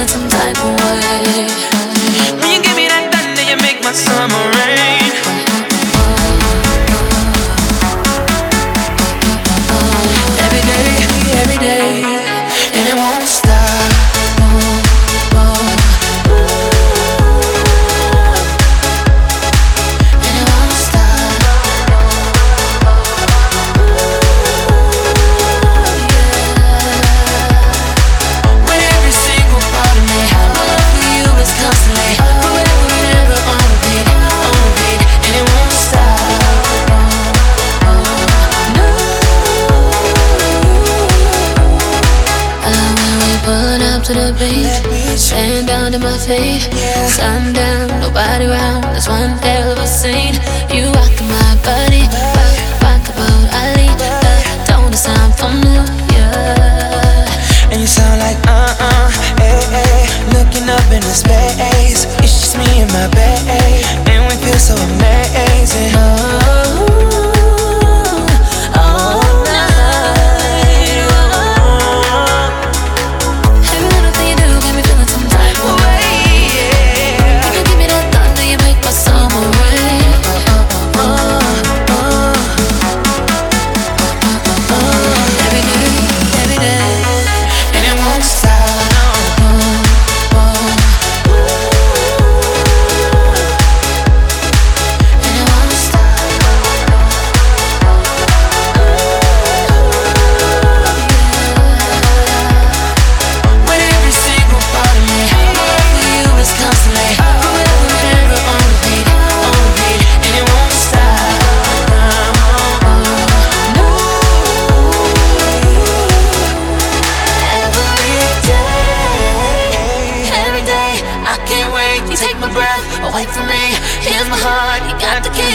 feeling some type of way. When you give me that thunder, you make my summer rain. Every day, and it won't stop. And it won't stop. When every single part of me, my love for you is constantly forever and ever on repeat, and it won't stop. No. When we pull up to the beach, stand down to my feet, sundown, nobody round, that's one hell of a scene. You rockin' my body, rock the boat, I lead, don't sound familiar. And you sound like looking up in the space. It's just me and my babe, and we feel so amazing. All night. Every little thing you do got me feeling some type of way. You can give me that thunder, you make my summer rain. Every day, And it won't stop. and it won't stop. When every single part of me, my love for you is constantly forever and ever on repeat, and it won't stop. No. Every day, I can't wait. You take my breath away from me. Here's my heart, you got the key.